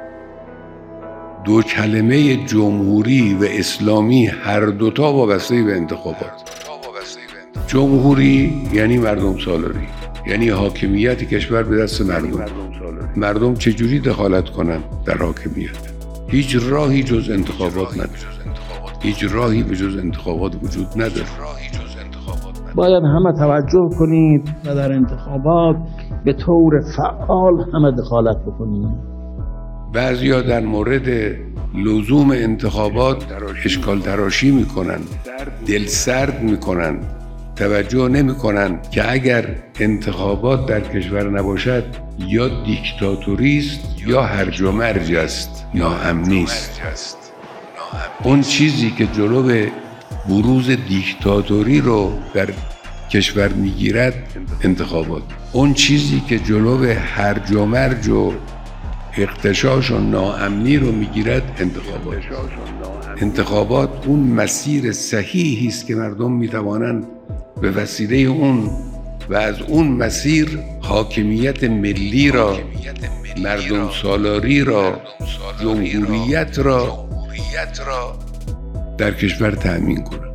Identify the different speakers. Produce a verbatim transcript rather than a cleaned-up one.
Speaker 1: دو کلمه جمهوری و اسلامی هر دوتا وابسته به انتخابات. جمهوری یعنی مردم سالاری، یعنی حاکمیت کشور به دست مردم. مردم چجوری دخالت کنن در حاکمیت؟ هیچ راهی جز انتخابات نداره. هیچ راهی به جز انتخابات وجود نداره.
Speaker 2: باید همه توجه کنید و در انتخابات به طور فعال همه دخالت بکنید.
Speaker 1: بعضیا در مورد لزوم انتخابات اشکال تراشی میکنن، دل سرد میکنن، توجه نمیکنن که اگر انتخابات در کشور نباشد یا دیکتاتوری است یا هرج و مرج است، ناامنی است. اون چیزی که جلو بروز دیکتاتوری رو در کشور میگیرد انتخابات. اون چیزی که جلو هرج و مرج و اغتشاش و ناامنی رو میگیرد انتخابات. انتخابات اون مسیر صحیحی است که مردم میتوانند به وسیله اون و از اون مسیر حاکمیت ملی را، مردم سالاری را، جمهوریت را در کشور تأمین کنند.